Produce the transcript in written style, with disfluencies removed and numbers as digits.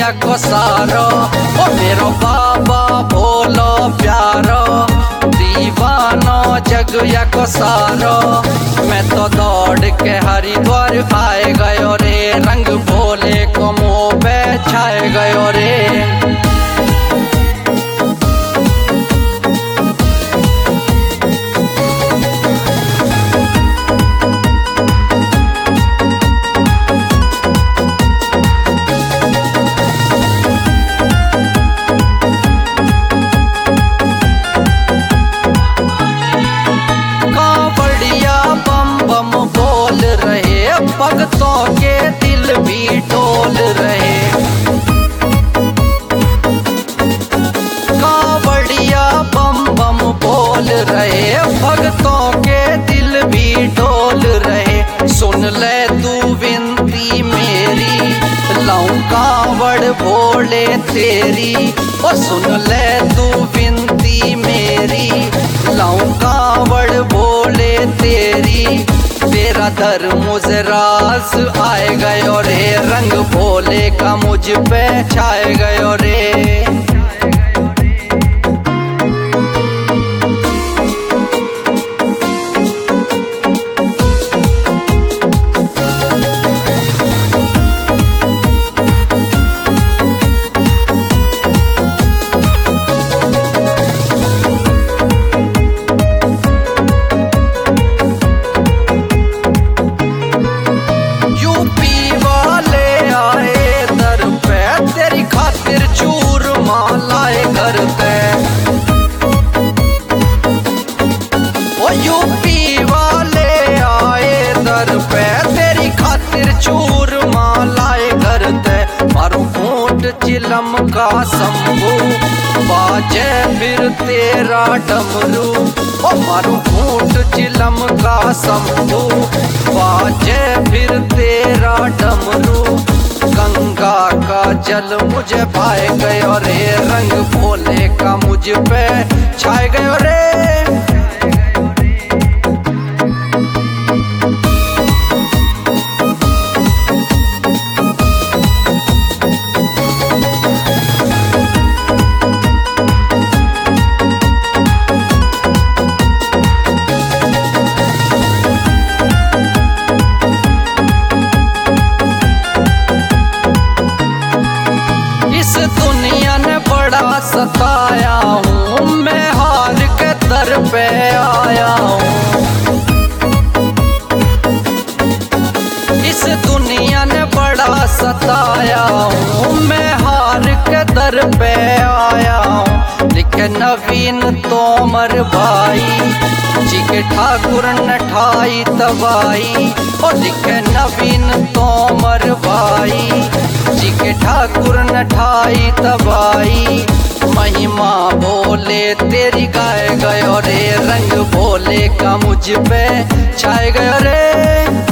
को सारो, ओ मेरो बाबा भोलो प्यारो, दीवानो जग को सारो। मैं तो दौड़ के हरिद्वार आए गयो रे, रंग भोले को मुँह पे छाए गयो रे। भक्तों के दिल भी डोल रहे, कावड़िया बम बम बोल रहे, भक्तों के दिल भी डोल रहे। सुन ले तू विनती मेरी, लाऊं कावड़ भोले तेरी। ओ सुन ले तू विनती मेरी, लाऊं कावड़ भोले तेरी। तेरा धर्म मुजरास आए गयो रे, रंग भोले का मुझ पे छाए गयो रे। यूपी वाले आए दर पे, तेरी खातिर चूर मालाए घर ते। मारू ऊंट चिलम का शंभू, बाजे फिर तेरा डमरू। ओ मारू ऊंट चिलम का शंभू, बाजे फिर तेरा डमरू। गंगा का जल मुझे भाए गयो रे, रंग भोले का मुझ पे छाए गयो रे। सताया हूँ मैं, हार के दर पे आया हूँ। इस दुनिया ने बड़ा सताया हूँ मैं, हार के दर पे आया हूँ। लिखे नवीन तोमर भाई, जी के ठाकुर ने ठाई तबाई। और लिखे नवीन तोमर भाई, जी के ठाकुर ने ठाई तबाई। महिमा भोले तेरी गाए गयो रे, रंग भोले का मुझ पे छाए गयो रे।